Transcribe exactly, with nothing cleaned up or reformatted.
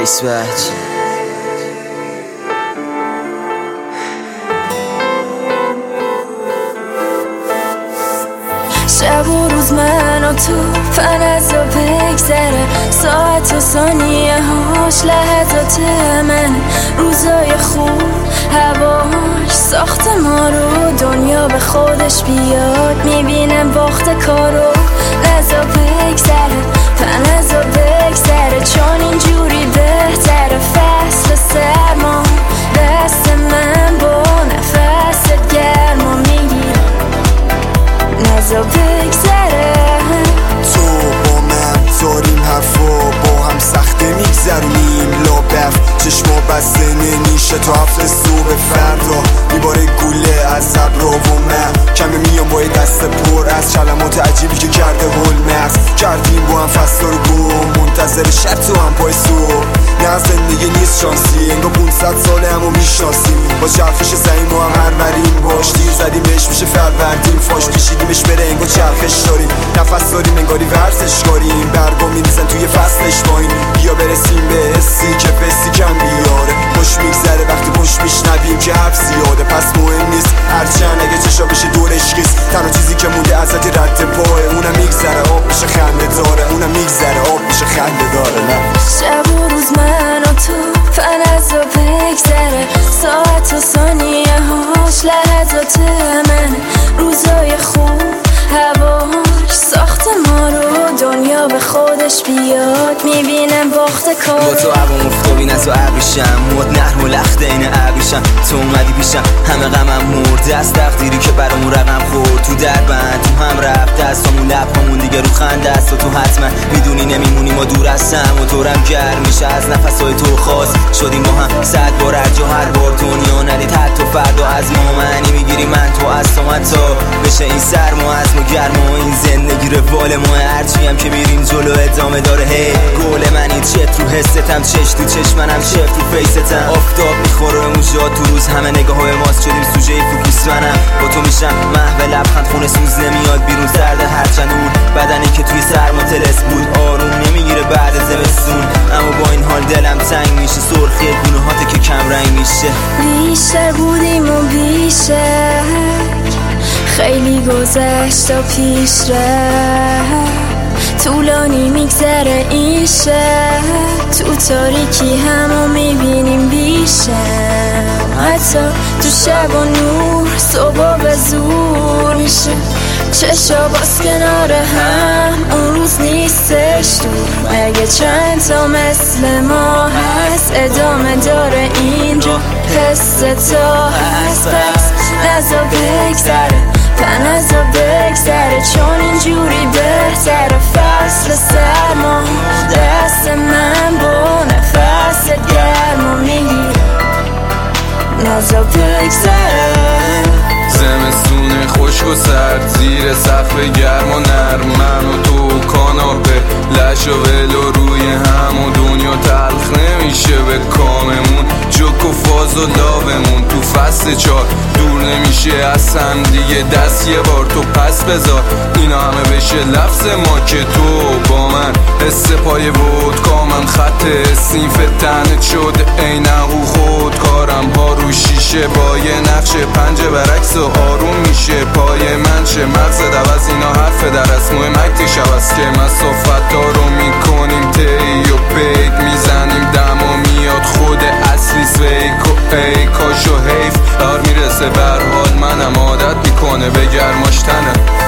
بیس بچ شب و روز من و تو فلزا بگذره، ساعت و ثانیه هاش لحظات من، روزای خوب هواش ساخت ما رو، دنیا به خودش بیاد میبینم باخت کارو. لحظا بگذره فلزا بگذره، چون اینجوری بهتره، فصل سرما دست من با نفست گرما میگیره. لحظا بگذره تو با من داریم حرفا با هم سخته میگذرونیم لابف، چشما بسته نمیشه تا هفته صبح فردا میباره گوله از ابرا و من کمه میام با دست پر از کلمات عجیبی که کرده هول مغز کردیم با هم فصل رو گم، منتظر شب تو هم پای صبح. نه زندگی نیست شانسی، انگار پونصد ساله همو میشناسیم، با چرخش زمین و هم هر مریم باش دیر زدیم بهش میشه فروردین، فاش کشیدیمش بره انگار چرخش داریم، نفس داریم انگاری ورزش کاریم، برگا میریزن توی فصلش ماین، بیا برسیم به حسی که فستی کم بیاره، خوش میگذره وقتی پشت میشنویم که حرف زیاده، پس مهم نیست هرچند اگه چشا بشه دورش کیست، تنها چیزی که مونده ازت رد پاه، اونم میگذره آب میشه خنده داره، اونم میگذره آب میشه خنده داره. نه شب و روز من و تو فلزا بگذره، ساعت و ثانیه هاش لحظات من، روزای خوب هواش ساخت ما رو، دنیا به خودش بیاد میبینم باخت کار. با تو عوام افتابی نه تو عبریشم، موت نرم و لخته این عبریشم، تو اومدی پیشم همه غمم مرده از تقدیری که برامون رقم خورد، تو در بند تو هم رفت دستامون لبهامون دیگه رو خنده است و تو حتما میدونی نمیمونی ما دور هستم و دورم گرم میشه از نفسهای تو خاص شدیم با هم صد بار هر جا هر بار دنیا ندید حتی فردا از ما معنی میگیری من تو از تو من تا بشه این سرما از ما گرما، این زندگی روال ما هرچی هم که میریم جلو ادامه داره. هی گل منی چت رو حستم، چش تو چشمنم شف تو فیستم، آفتاب میخوره موجات تو روز همه نگاه های ماست شدیم سوژه فوکیس منم، با تو میشم محو لبخند خونه سوز نمیاد بیرون سرده هرچند اون بدنی که توی سرما تلس بود آروم نمیگیره بعد زمستون، اما با این حال دلم تنگ میشه، سرخی گناهاته که کم رنگ میشه. بیشتر بودیم و بیشتر خیلی گذشت و پیش رفت، طولانی میگذره این شب، تو تاریکی همو میبینیم بیشتر، حتی تو شب و نور صبح به زور میشه، چشا باز کنار هم اون روز نیستش دور، اگه چند تا مثل ما هست ادامه داره این رو حس تا هست، پس لحظا بگذره فلزا بگذره، چون اینجوری بهتره، فصل سرما دست من با نفست گرما میگیره. لحظا بگذره زمستون خشک و سرد زیر سقف گرم و نرم، من و تو کاناپه لش و ولو روی هم و دنیا تلخ نمیشه به کاممون، جوک و فاز و لاومون تو فصل چار دور نمیشه از هم دیگه، دست یه بار تو پس بذار اینا همه بشه لفظ ما که تو با من، حس پای بود کامن خط سینف تنت شده اینه و خود کارم ها رو شیشه با یه نقش پنجه برعکس و آروم میشه پای من چه مغز دوز اینا حرف در از مهم اکتی شب است که مسافت ها رو میکنیم تی و پیک میزنیم دم و میاد خود اصلی سویک و ای کاش و حیف دار میرسه برحال منم عادت میکنه به گرماش تنم.